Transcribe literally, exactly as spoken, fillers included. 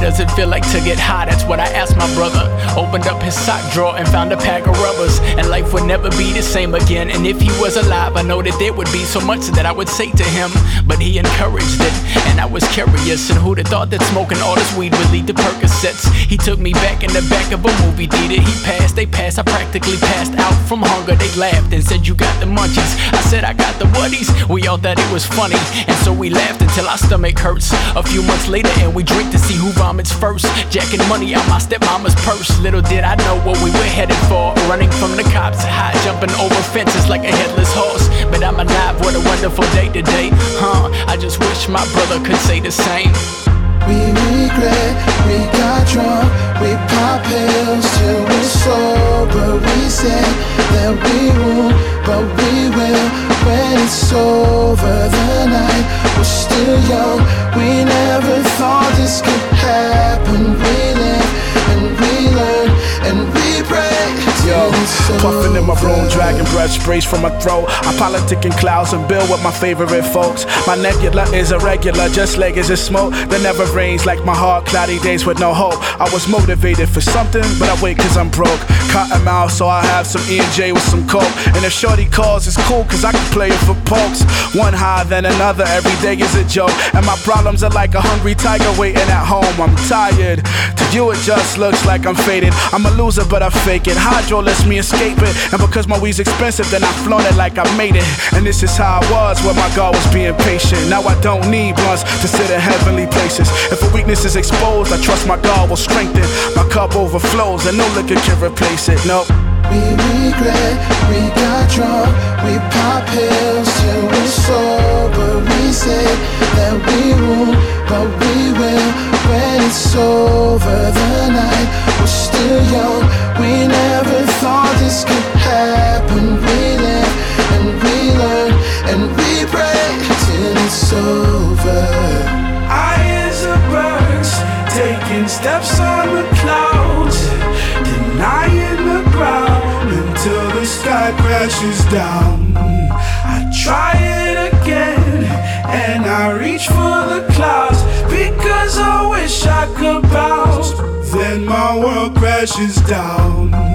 does it feel like to get high? That's what I asked my brother. Opened up his sock drawer and found a pack of rubbers. And life would never be the same again. And if he was alive, I know that there would be so much that I would say to him. But he encouraged it, and I was curious. And who'd have thought that smoking all this weed would lead to Percocets? He took me back in the back of a movie theater. He passed, they passed, I practically passed out from hunger. They laughed and said, you got the munchies. I said, I got the whaties. We all thought it was funny, and so we laughed until our stomach hurts. A few months later, and we drink to see who vomits first. Jacking money out my stepmama's purse. Little did I know what we were headed for. Running from the cops, high jumping over fences like a headless horse. But I'm alive, what a wonderful day today. Huh, I just wish my brother could say the same. We regret, we got drunk, we pop pills till we're sober. We say that we won't, but we will when it's over. The night was still young, we never thought this could happen. We live and we learn and we pray. Yo, puffin' in my room, dragon breath sprays from my throat. I politic in clouds and build with my favorite folks. My nebula is irregular, just like as a smoke that never rains, like my heart, cloudy days with no hope. I was motivated for something, but I wait cause I'm broke. Cotton mouth, so I have some E and J with some coke. And if shorty calls, it's cool cause I can play it for pokes. One high, then another, every day is a joke. And my problems are like a hungry tiger waiting at home. I'm tired, to you it just looks like I'm faded. I'm a loser, but I fake it. Hydro lets me escape it, and because my weed's expensive, then I flown it like I made it. And this is how I was when my God was being patient. Now I don't need blunts to sit in heavenly places. If a weakness is exposed, I trust my God will strengthen. My cup overflows and no liquor can replace it, nope. We regret, we got drunk, we pop pills till we're sober. We say that we won't, but we will when it's over. The night was still young, we never thought this could happen. We live and we learn and we pray till it's over. I is a bird, taking steps on the clouds, denying the ground until the sky crashes down. I try it again and I reach for the clouds because I wish I could bounce. Then my world crashes down.